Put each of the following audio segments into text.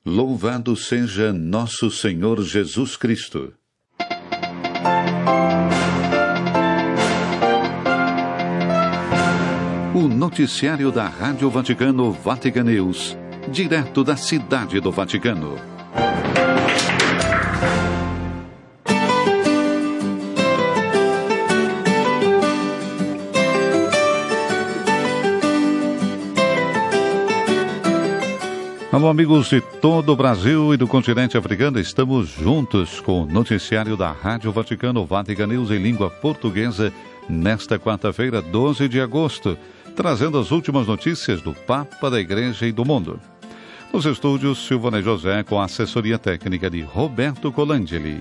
Louvado seja nosso Senhor Jesus Cristo. O noticiário da Rádio Vaticano Vatican News, direto da Cidade do Vaticano. Alô, amigos de todo o Brasil e do continente africano, estamos juntos com o noticiário da Rádio Vaticano Vatican News em língua portuguesa nesta quarta-feira, 12 de agosto, trazendo as últimas notícias do Papa, da Igreja e do mundo. Nos estúdios, Silvana José com a assessoria técnica de Roberto Colangeli.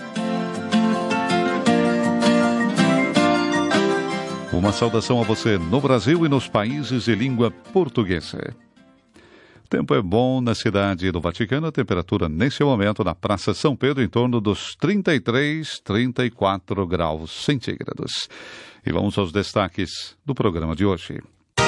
Uma saudação a você no Brasil e nos países de língua portuguesa. O tempo é bom na cidade do Vaticano, a temperatura nesse momento na Praça São Pedro em torno dos 33, 34 graus centígrados. E vamos aos destaques do programa de hoje.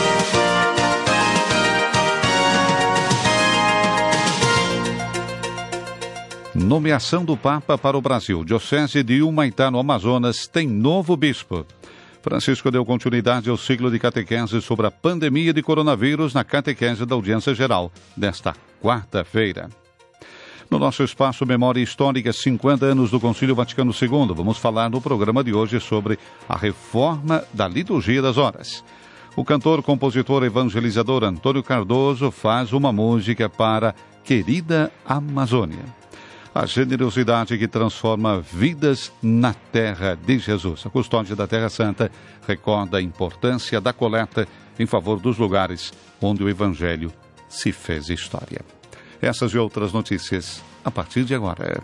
Nomeação do Papa para o Brasil. Diocese de Humaitá, no Amazonas, tem novo bispo. Francisco deu continuidade ao ciclo de catequese sobre a pandemia de coronavírus na catequese da Audiência Geral desta quarta-feira. No nosso espaço Memória Histórica, 50 anos do Concílio Vaticano II, vamos falar no programa de hoje sobre a reforma da Liturgia das Horas. O cantor, compositor e evangelizador Antônio Cardoso faz uma música para Querida Amazônia. A generosidade que transforma vidas na terra de Jesus. A custódia da Terra Santa recorda a importância da coleta em favor dos lugares onde o Evangelho se fez história. Essas e outras notícias a partir de agora.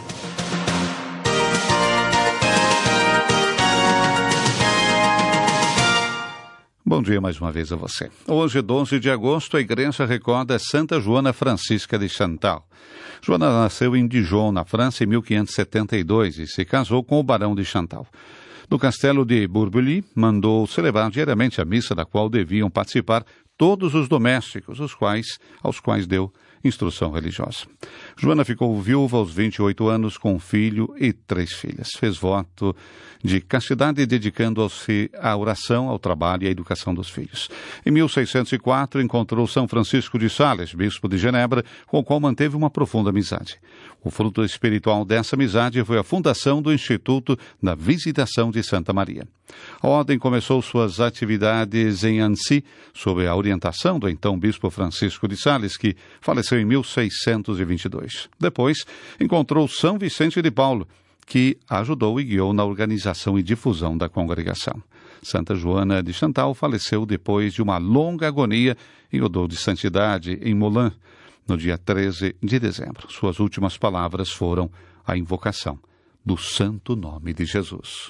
Bom dia mais uma vez a você. Hoje, 12 de agosto, a igreja recorda Santa Joana Francisca de Chantal. Joana nasceu em Dijon, na França, em 1572 e se casou com o barão de Chantal. No castelo de Bourboully, mandou celebrar diariamente a missa da qual deviam participar todos os domésticos, aos quais deu instrução religiosa. Joana ficou viúva aos 28 anos com um filho e 3 filhas. Fez voto de castidade dedicando-se à oração, ao trabalho e à educação dos filhos. Em 1604, encontrou São Francisco de Sales, bispo de Genebra, com o qual manteve uma profunda amizade. O fruto espiritual dessa amizade foi a fundação do Instituto da Visitação de Santa Maria. A ordem começou suas atividades em Annecy, sob a orientação do então bispo Francisco de Sales, que faleceu em 1622. Depois, encontrou São Vicente de Paulo, que ajudou e guiou na organização e difusão da congregação. Santa Joana de Chantal faleceu depois de uma longa agonia em odor de santidade em Moulins, no dia 13 de dezembro. Suas últimas palavras foram a invocação do santo nome de Jesus.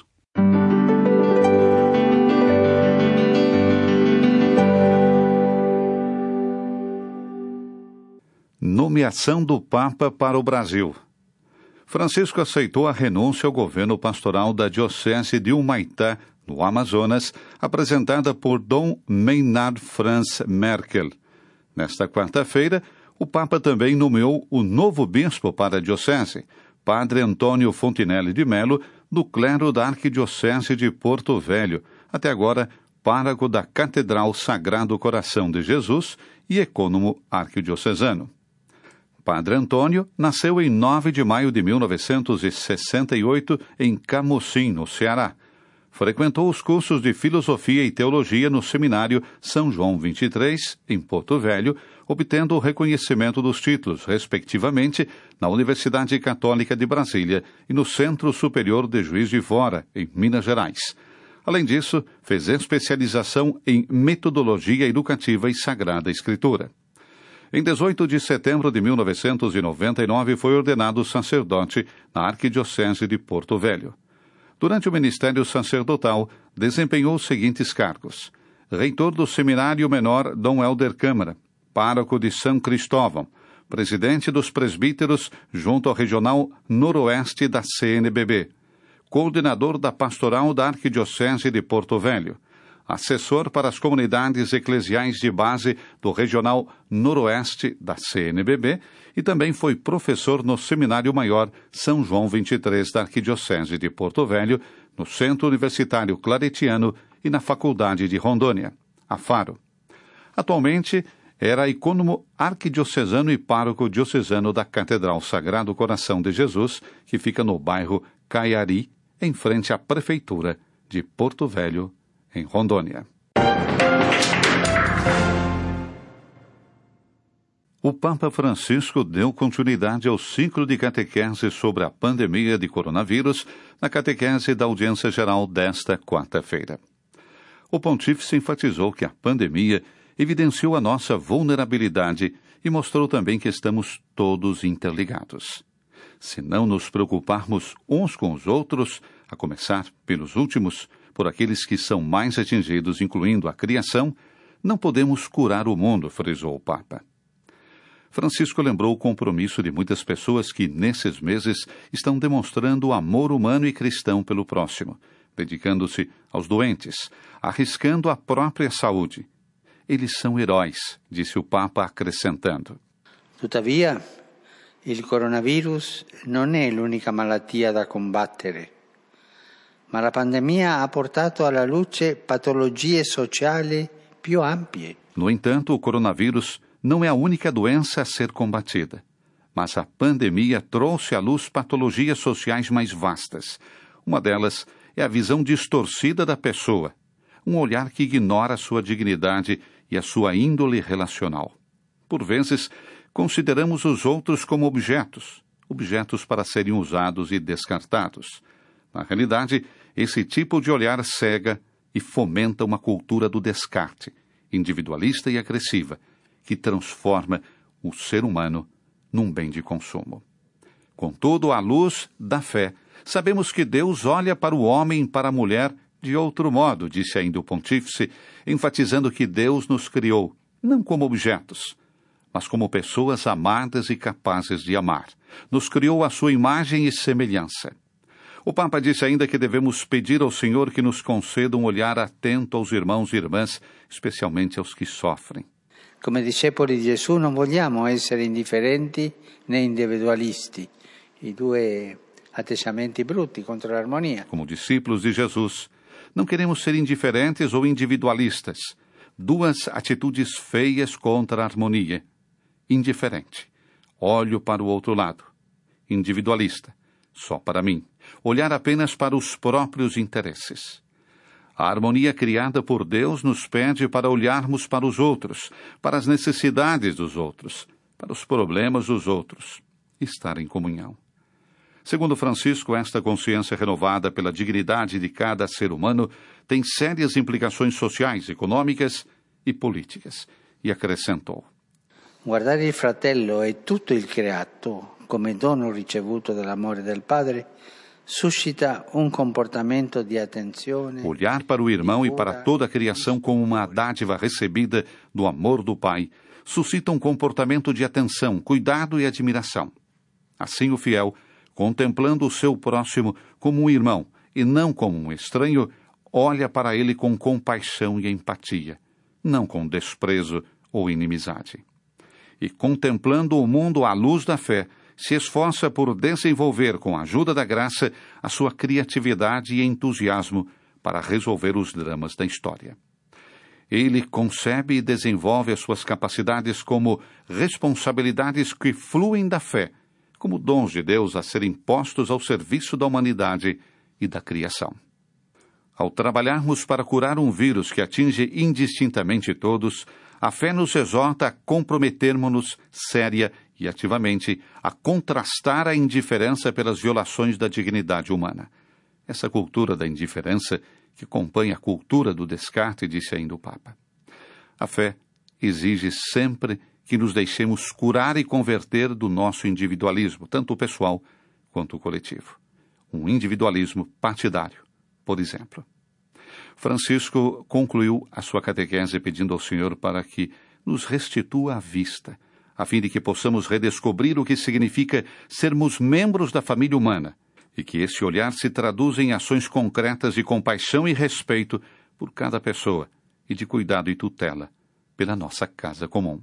Nomeação do Papa para o Brasil. Francisco aceitou a renúncia ao governo pastoral da Diocese de Humaitá, no Amazonas, apresentada por Dom Maynard Franz Merkel. Nesta quarta-feira, o Papa também nomeou o novo bispo para a Diocese, Padre Antônio Fontinelli de Melo, do clero da Arquidiocese de Porto Velho, até agora pároco da Catedral Sagrado Coração de Jesus e ecônomo arquidiocesano. Padre Antônio nasceu em 9 de maio de 1968 em Camocim, no Ceará. Frequentou os cursos de Filosofia e Teologia no Seminário São João 23, em Porto Velho, obtendo o reconhecimento dos títulos, respectivamente, na Universidade Católica de Brasília e no Centro Superior de Juiz de Fora, em Minas Gerais. Além disso, fez especialização em Metodologia Educativa e Sagrada Escritura. Em 18 de setembro de 1999, foi ordenado sacerdote na Arquidiocese de Porto Velho. Durante o ministério sacerdotal, desempenhou os seguintes cargos: reitor do Seminário Menor Dom Helder Câmara, pároco de São Cristóvão, presidente dos presbíteros junto ao Regional Noroeste da CNBB, coordenador da Pastoral da Arquidiocese de Porto Velho, assessor para as comunidades eclesiais de base do Regional Noroeste da CNBB e também foi professor no Seminário Maior São João 23 da Arquidiocese de Porto Velho, no Centro Universitário Claretiano e na Faculdade de Rondônia, a Faro. Atualmente, era icônomo arquidiocesano e pároco diocesano da Catedral Sagrado Coração de Jesus, que fica no bairro Caiari, em frente à Prefeitura de Porto Velho, em Rondônia. O Papa Francisco deu continuidade ao ciclo de catequese sobre a pandemia de coronavírus na catequese da audiência geral desta quarta-feira. O pontífice enfatizou que a pandemia evidenciou a nossa vulnerabilidade e mostrou também que estamos todos interligados. Se não nos preocuparmos uns com os outros, a começar pelos últimos, por aqueles que são mais atingidos, incluindo a criação, não podemos curar o mundo, frisou o Papa. Francisco lembrou o compromisso de muitas pessoas que, nesses meses, estão demonstrando o amor humano e cristão pelo próximo, dedicando-se aos doentes, arriscando a própria saúde. Eles são heróis, disse o Papa, acrescentando. Tuttavia, il coronavirus non è l'unica malattia da combattere, ma la pandemia ha portato alla luce patologie sociali più ampie. No entanto, o coronavírus não é a única doença a ser combatida, mas a pandemia trouxe à luz patologias sociais mais vastas. Uma delas é a visão distorcida da pessoa, um olhar que ignora a sua dignidade e a sua índole relacional. Por vezes, consideramos os outros como objetos para serem usados e descartados. Na realidade, esse tipo de olhar cega e fomenta uma cultura do descarte, individualista e agressiva, que transforma o ser humano num bem de consumo. Contudo, à luz da fé, sabemos que Deus olha para o homem e para a mulher de outro modo, disse ainda o pontífice, enfatizando que Deus nos criou, não como objetos, mas como pessoas amadas e capazes de amar. Nos criou à sua imagem e semelhança. O Papa disse ainda que devemos pedir ao Senhor que nos conceda um olhar atento aos irmãos e irmãs, especialmente aos que sofrem. Come discepoli di Gesù non vogliamo essere indifferenti né individualisti, i due atteggiamenti brutti contro l'armonia. Como discípulos de Jesus, não queremos ser indiferentes ou individualistas, duas atitudes feias contra a harmonia. Indiferente, olho para o outro lado. Individualista, só para mim, olhar apenas para os próprios interesses. A harmonia criada por Deus nos pede para olharmos para os outros, para as necessidades dos outros, para os problemas dos outros, estar em comunhão. Segundo Francisco, esta consciência renovada pela dignidade de cada ser humano tem sérias implicações sociais, econômicas e políticas, e acrescentou. Guardare il fratello e tutto il creato come dono ricevuto dall'amore del Padre suscita um comportamento de atenção. Olhar para o irmão e para toda a criação como uma dádiva recebida do amor do Pai suscita um comportamento de atenção, cuidado e admiração. Assim, o fiel, contemplando o seu próximo como um irmão e não como um estranho, olha para ele com compaixão e empatia, não com desprezo ou inimizade. E contemplando o mundo à luz da fé, se esforça por desenvolver, com a ajuda da graça, a sua criatividade e entusiasmo para resolver os dramas da história. Ele concebe e desenvolve as suas capacidades como responsabilidades que fluem da fé, como dons de Deus a serem postos ao serviço da humanidade e da criação. Ao trabalharmos para curar um vírus que atinge indistintamente todos, a fé nos exorta a comprometermos-nos séria e ativamente a contrastar a indiferença pelas violações da dignidade humana. Essa cultura da indiferença que acompanha a cultura do descarte, disse ainda o Papa. A fé exige sempre que nos deixemos curar e converter do nosso individualismo, tanto o pessoal quanto o coletivo. Um individualismo partidário, por exemplo. Francisco concluiu a sua catequese pedindo ao Senhor para que nos restitua a vista, a fim de que possamos redescobrir o que significa sermos membros da família humana e que esse olhar se traduza em ações concretas de compaixão e respeito por cada pessoa e de cuidado e tutela pela nossa casa comum.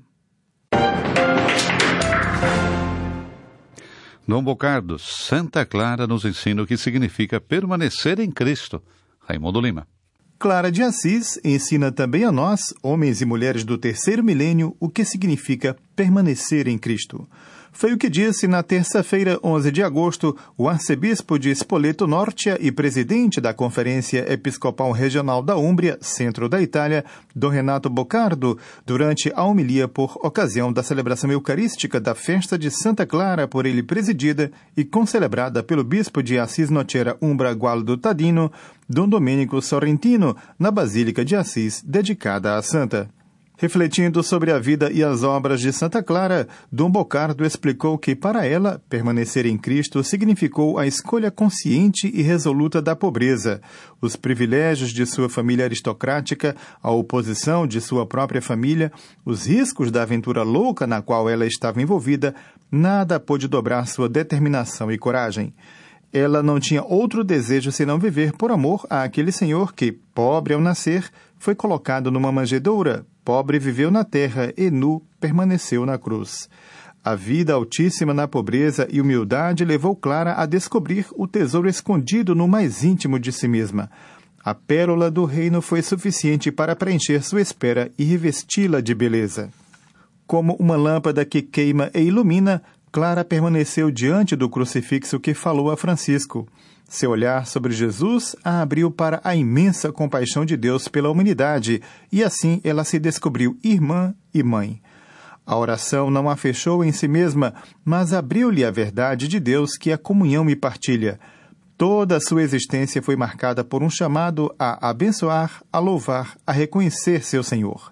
Dom Bocardo, Santa Clara nos ensina o que significa permanecer em Cristo. Raimundo Lima. Clara de Assis ensina também a nós, homens e mulheres do terceiro milênio, o que significa permanecer em Cristo. Foi o que disse na terça-feira, 11 de agosto, o arcebispo de Spoleto Norte e presidente da Conferência Episcopal Regional da Úmbria, centro da Itália, Dom Renato Bocardo, durante a homilia por ocasião da celebração eucarística da festa de Santa Clara, por ele presidida e concelebrada pelo bispo de Assis Nocera Umbra Gualdo Tadino, Dom Domênico Sorrentino, na Basílica de Assis, dedicada à santa. Refletindo sobre a vida e as obras de Santa Clara, Dom Bocardo explicou que, para ela, permanecer em Cristo significou a escolha consciente e resoluta da pobreza, os privilégios de sua família aristocrática, a oposição de sua própria família, os riscos da aventura louca na qual ela estava envolvida, nada pôde dobrar sua determinação e coragem. Ela não tinha outro desejo senão viver por amor àquele senhor que, pobre ao nascer, foi colocado numa manjedoura, pobre viveu na terra e nu permaneceu na cruz. A vida altíssima na pobreza e humildade levou Clara a descobrir o tesouro escondido no mais íntimo de si mesma. A pérola do reino foi suficiente para preencher sua espera e revesti-la de beleza. Como uma lâmpada que queima e ilumina, Clara permaneceu diante do crucifixo que falou a Francisco. Seu olhar sobre Jesus a abriu para a imensa compaixão de Deus pela humanidade, e assim ela se descobriu irmã e mãe. A oração não a fechou em si mesma, mas abriu-lhe a verdade de Deus, que é comunhão e partilha. Toda a sua existência foi marcada por um chamado a abençoar, a louvar, a reconhecer seu Senhor.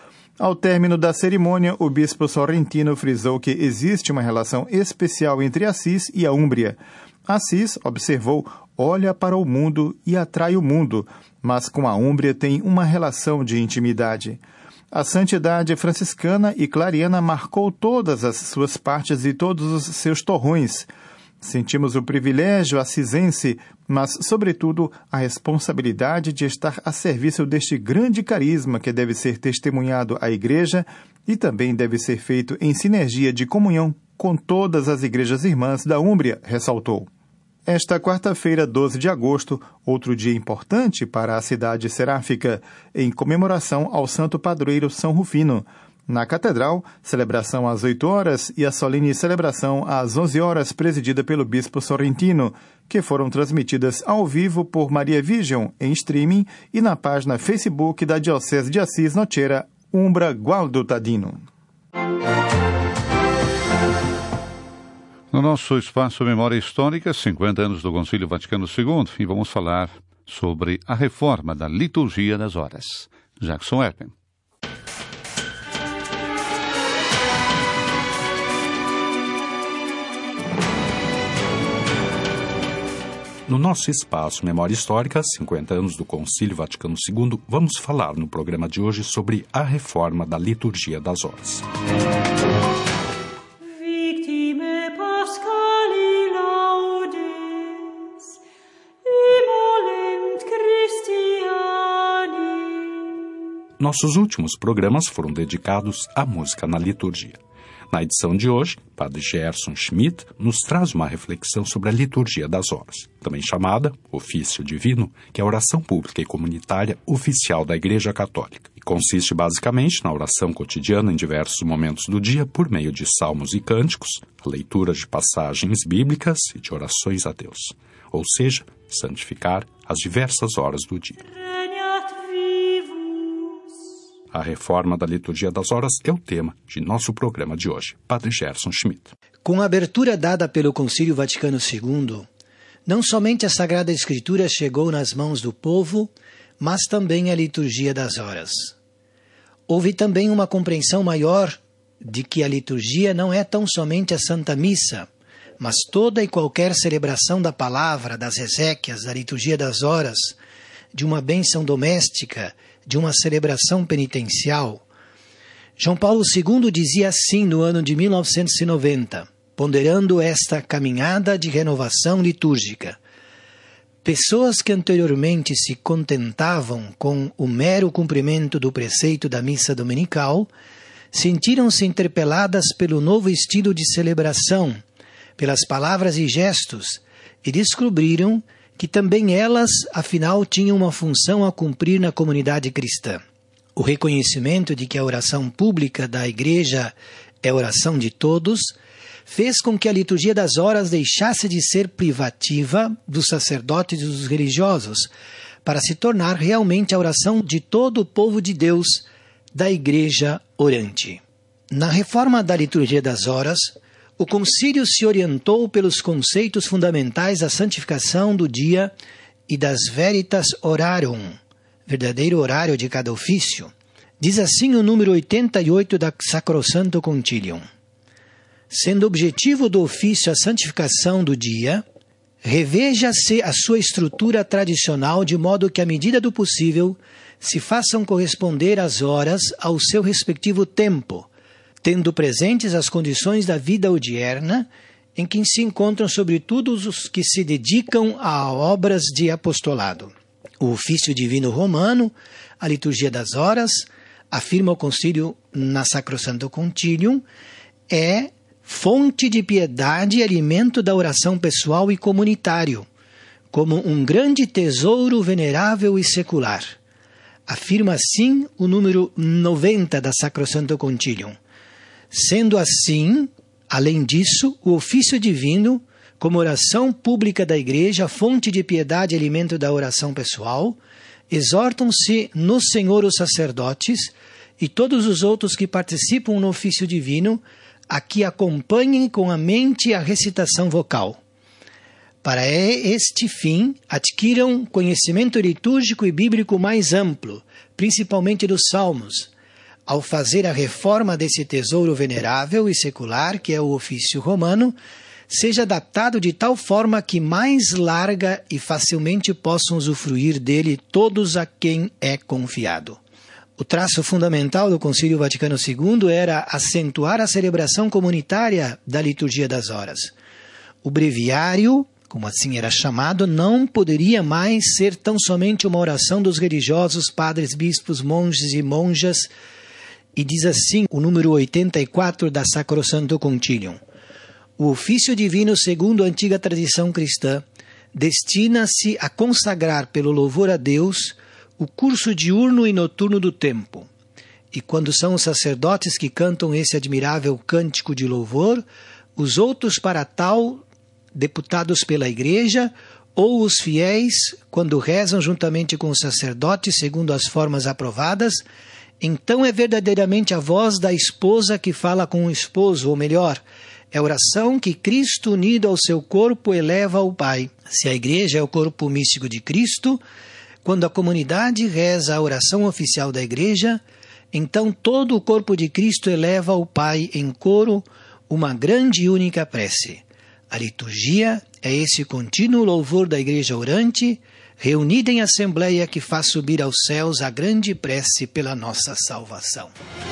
Ao término da cerimônia, o bispo Sorrentino frisou que existe uma relação especial entre Assis e a Úmbria. Assis, observou, olha para o mundo e atrai o mundo, mas com a Úmbria tem uma relação de intimidade. A santidade franciscana e clariana marcou todas as suas partes e todos os seus torrões. Sentimos o privilégio assisense, mas, sobretudo, a responsabilidade de estar a serviço deste grande carisma que deve ser testemunhado à Igreja e também deve ser feito em sinergia de comunhão com todas as igrejas irmãs da Úmbria, ressaltou. Esta quarta-feira, 12 de agosto, outro dia importante para a cidade seráfica, em comemoração ao santo padroeiro São Rufino. Na Catedral, celebração às 8 horas e a solene celebração às 11 horas, presidida pelo bispo Sorrentino, que foram transmitidas ao vivo por Maria Vision em streaming e na página Facebook da Diocese de Assis Nocera Umbra Gualdo Tadino. No nosso espaço Memória Histórica, 50 anos do Concílio Vaticano II, e vamos falar sobre a reforma da Liturgia das Horas. Jackson Erpen. No nosso espaço Memória Histórica, 50 anos do Concílio Vaticano II, vamos falar no programa de hoje sobre a reforma da Liturgia das Horas. Nossos últimos programas foram dedicados à música na liturgia. Na edição de hoje, Padre Gerson Schmidt nos traz uma reflexão sobre a liturgia das horas, também chamada Ofício Divino, que é a oração pública e comunitária oficial da Igreja Católica, e consiste basicamente na oração cotidiana em diversos momentos do dia por meio de salmos e cânticos, a leitura de passagens bíblicas e de orações a Deus, ou seja, santificar as diversas horas do dia. A reforma da Liturgia das Horas é o tema de nosso programa de hoje. Padre Gerson Schmidt. Com a abertura dada pelo Concílio Vaticano II, não somente a Sagrada Escritura chegou nas mãos do povo, mas também a Liturgia das Horas. Houve também uma compreensão maior de que a liturgia não é tão somente a Santa Missa, mas toda e qualquer celebração da palavra, das exéquias, da Liturgia das Horas, de uma bênção doméstica, de uma celebração penitencial. João Paulo II dizia assim no ano de 1990, ponderando esta caminhada de renovação litúrgica: Pessoas que anteriormente se contentavam com o mero cumprimento do preceito da missa dominical sentiram-se interpeladas pelo novo estilo de celebração, pelas palavras e gestos, e descobriram que também elas, afinal, tinham uma função a cumprir na comunidade cristã. O reconhecimento de que a oração pública da Igreja é a oração de todos fez com que a liturgia das horas deixasse de ser privativa dos sacerdotes e dos religiosos, para se tornar realmente a oração de todo o povo de Deus, da Igreja orante. Na reforma da liturgia das horas, o concílio se orientou pelos conceitos fundamentais da santificação do dia e das veritas horarium, verdadeiro horário de cada ofício. Diz assim o número 88 da Sacrosanto Concilium. Sendo objetivo do ofício a santificação do dia, reveja-se a sua estrutura tradicional de modo que, à medida do possível, se façam corresponder as horas ao seu respectivo tempo, tendo presentes as condições da vida odierna, em que se encontram sobretudo os que se dedicam a obras de apostolado. O ofício divino romano, a liturgia das horas, afirma o concílio na Sacrosanto Concilium, é fonte de piedade e alimento da oração pessoal e comunitário, como um grande tesouro venerável e secular. Afirma assim o número 90 da Sacrosanto Concilium. Sendo assim, além disso, o ofício divino, como oração pública da Igreja, fonte de piedade e alimento da oração pessoal, exortam-se no Senhor os sacerdotes e todos os outros que participam no ofício divino a que acompanhem com a mente a recitação vocal. Para este fim, adquiram conhecimento litúrgico e bíblico mais amplo, principalmente dos salmos, ao fazer a reforma desse tesouro venerável e secular, que é o ofício romano, seja adaptado de tal forma que mais larga e facilmente possam usufruir dele todos a quem é confiado. O traço fundamental do Concílio Vaticano II era acentuar a celebração comunitária da liturgia das horas. O breviário, como assim era chamado, não poderia mais ser tão somente uma oração dos religiosos, padres, bispos, monges e monjas, e diz assim o número 84 da Sacrosanto Concilium. O ofício divino, segundo a antiga tradição cristã, destina-se a consagrar pelo louvor a Deus o curso diurno e noturno do tempo. E quando são os sacerdotes que cantam esse admirável cântico de louvor, os outros para tal, deputados pela Igreja, ou os fiéis, quando rezam juntamente com os sacerdotes, segundo as formas aprovadas, então é verdadeiramente a voz da esposa que fala com o esposo, ou melhor, é a oração que Cristo, unido ao seu corpo, eleva ao Pai. Se a Igreja é o corpo místico de Cristo, quando a comunidade reza a oração oficial da Igreja, então todo o corpo de Cristo eleva ao Pai em coro uma grande e única prece. A liturgia é esse contínuo louvor da Igreja orante, reunida em assembleia que faz subir aos céus a grande prece pela nossa salvação.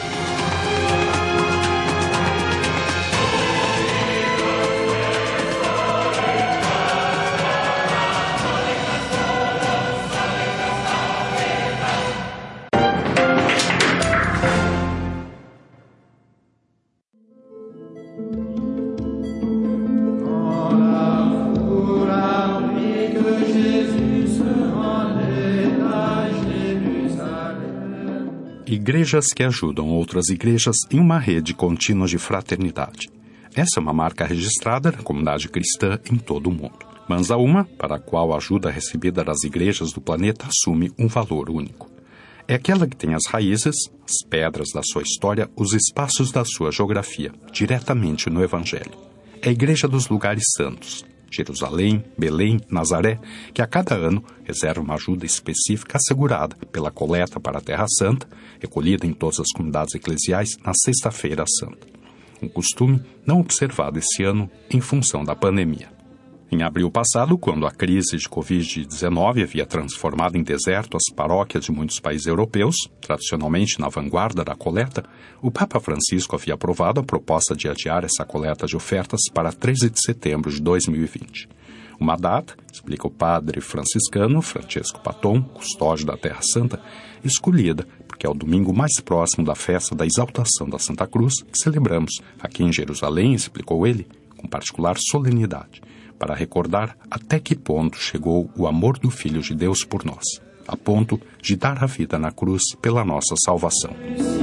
Igrejas que ajudam outras igrejas em uma rede contínua de fraternidade. Essa é uma marca registrada na comunidade cristã em todo o mundo, mas há uma para a qual a ajuda recebida das igrejas do planeta assume um valor único. É aquela que tem as raízes, as pedras da sua história, os espaços da sua geografia, diretamente no Evangelho. É a Igreja dos Lugares Santos, Jerusalém, Belém, Nazaré, que a cada ano reserva uma ajuda específica assegurada pela coleta para a Terra Santa, recolhida em todas as comunidades eclesiais na Sexta-feira Santa. Um costume não observado esse ano em função da pandemia. Em abril passado, quando a crise de Covid-19 havia transformado em deserto as paróquias de muitos países europeus, tradicionalmente na vanguarda da coleta, o Papa Francisco havia aprovado a proposta de adiar essa coleta de ofertas para 13 de setembro de 2020. Uma data, explica o padre franciscano Francesco Paton, custódio da Terra Santa, escolhida porque é o domingo mais próximo da festa da exaltação da Santa Cruz que celebramos aqui em Jerusalém, explicou ele, com particular solenidade, para recordar até que ponto chegou o amor do Filho de Deus por nós, a ponto de dar a vida na cruz pela nossa salvação.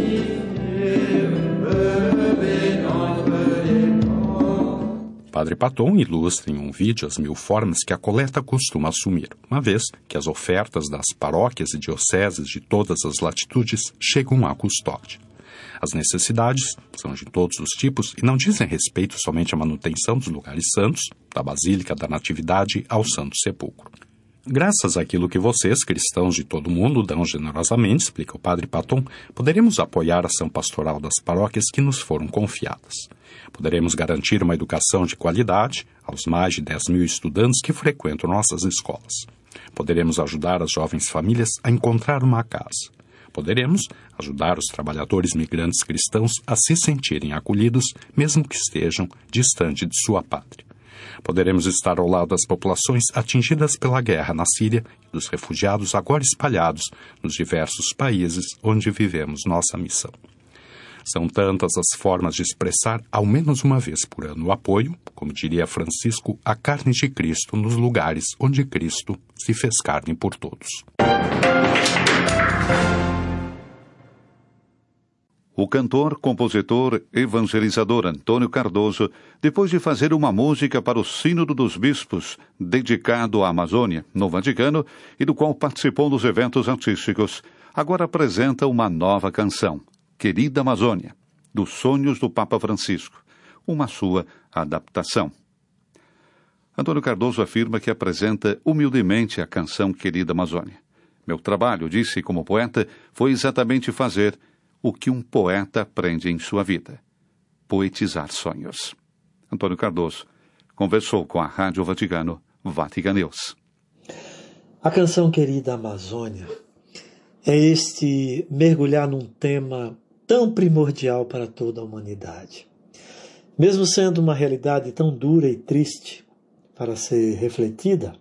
Padre Paton ilustra em um vídeo as 1000 formas que a coleta costuma assumir, uma vez que as ofertas das paróquias e dioceses de todas as latitudes chegam à custódia. As necessidades são de todos os tipos e não dizem respeito somente à manutenção dos lugares santos, da Basílica da Natividade ao Santo Sepulcro. Graças àquilo que vocês, cristãos de todo o mundo, dão generosamente, explica o padre Paton, poderemos apoiar a ação pastoral das paróquias que nos foram confiadas. Poderemos garantir uma educação de qualidade aos mais de 10.000 estudantes que frequentam nossas escolas. Poderemos ajudar as jovens famílias a encontrar uma casa. Poderemos ajudar os trabalhadores migrantes cristãos a se sentirem acolhidos, mesmo que estejam distante de sua pátria. Poderemos estar ao lado das populações atingidas pela guerra na Síria e dos refugiados agora espalhados nos diversos países onde vivemos nossa missão. São tantas as formas de expressar, ao menos uma vez por ano, o apoio, como diria Francisco, à carne de Cristo nos lugares onde Cristo se fez carne por todos. O cantor, compositor, evangelizador Antônio Cardoso, depois de fazer uma música para o Sínodo dos Bispos, dedicado à Amazônia, no Vaticano, e do qual participou dos eventos artísticos, agora apresenta uma nova canção, Querida Amazônia, dos Sonhos do Papa Francisco, uma sua adaptação. Antônio Cardoso afirma que apresenta humildemente a canção Querida Amazônia. Meu trabalho, disse como poeta, foi exatamente fazer o que um poeta aprende em sua vida: poetizar sonhos. Antônio Cardoso conversou com a Rádio Vaticano, Vatican News. A canção Querida Amazônia é este mergulhar num tema tão primordial para toda a humanidade. Mesmo sendo uma realidade tão dura e triste para ser refletida,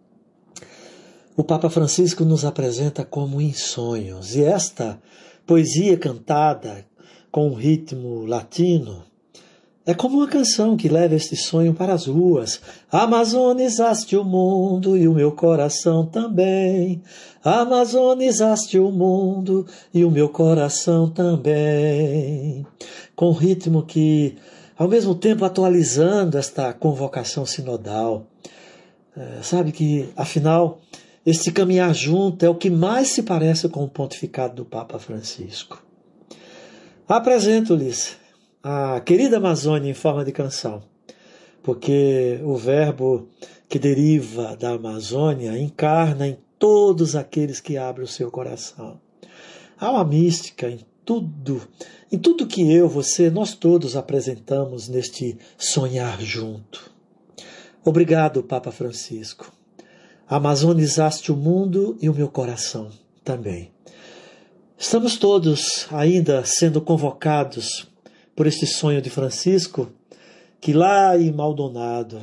o Papa Francisco nos apresenta como em sonhos. E esta poesia cantada com um ritmo latino é como uma canção que leva este sonho para as ruas. Amazonizaste o mundo e o meu coração também. Amazonizaste o mundo e o meu coração também. Com um ritmo que, ao mesmo tempo, atualizando esta convocação sinodal, sabe que, afinal, este caminhar junto é o que mais se parece com o pontificado do Papa Francisco. Apresento-lhes a Querida Amazônia em forma de canção, porque o verbo que deriva da Amazônia encarna em todos aqueles que abrem o seu coração. Há uma mística em tudo que eu, você, nós todos apresentamos neste sonhar junto. Obrigado, Papa Francisco. Amazonizaste o mundo e o meu coração também. Estamos todos ainda sendo convocados por este sonho de Francisco, que lá em Maldonado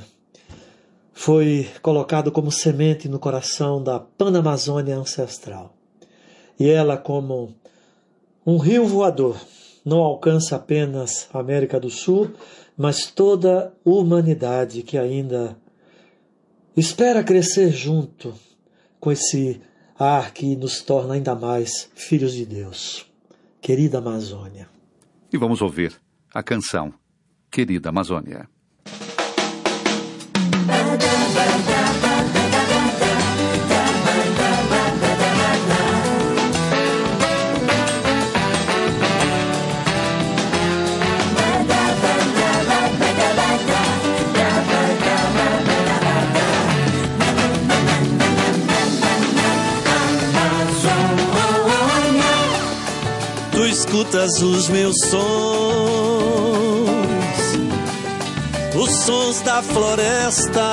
foi colocado como semente no coração da Panamazônia ancestral. E ela, como um rio voador, não alcança apenas a América do Sul, mas toda a humanidade que ainda espera crescer junto com esse ar que nos torna ainda mais filhos de Deus. Querida Amazônia. E vamos ouvir a canção Querida Amazônia. Tu escutas os meus sons, os sons da floresta.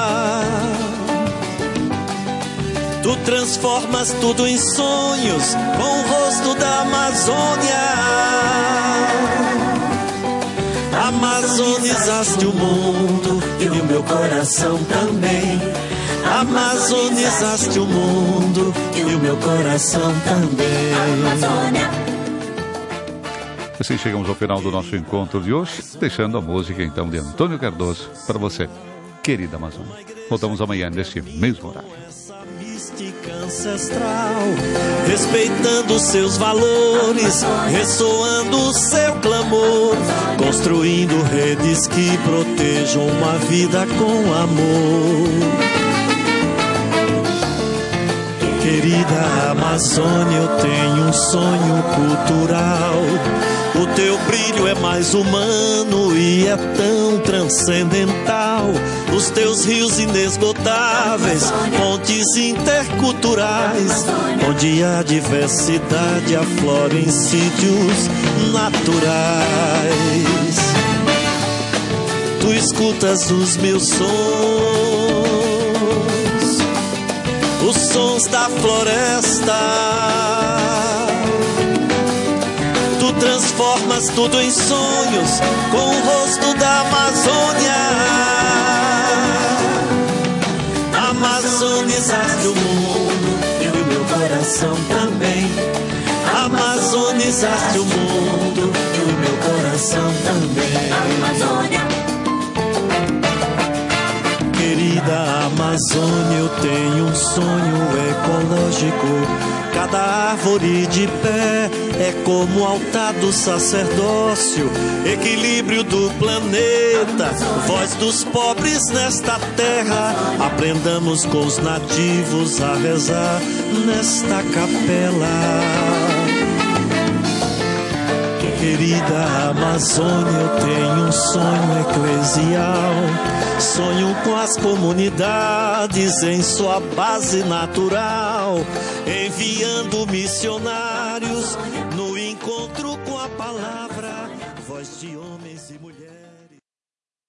Tu transformas tudo em sonhos com o rosto da Amazônia. Amazonizaste o mundo e o meu coração também. Amazonizaste o mundo e o meu coração também. Amazônia. Assim chegamos ao final do nosso encontro de hoje, deixando a música então de Antônio Cardoso para você, querida Amazônia. Voltamos amanhã neste mesmo horário. Essa mística ancestral, respeitando seus valores, ressoando o seu clamor, construindo redes que protejam uma vida com amor. Querida Amazônia, eu tenho um sonho cultural. O teu brilho é mais humano e é tão transcendental. Os teus rios inesgotáveis, pontes interculturais, onde a diversidade aflora em sítios naturais. Tu escutas os meus sons, os sons da floresta. Tu transformas tudo em sonhos com o rosto da Amazônia. Amazonizaste o mundo e o meu coração também. Amazonizaste o mundo e o meu coração também. Amazônia. Querida Amazônia, eu tenho um sonho ecológico. Cada árvore de pé é como o altar do sacerdócio, equilíbrio do planeta, voz dos pobres nesta terra. Aprendamos com os nativos a rezar nesta capela. Querida Amazônia, eu tenho um sonho eclesial. Sonho com as comunidades em sua base natural, enviando missionários no encontro com a palavra, voz de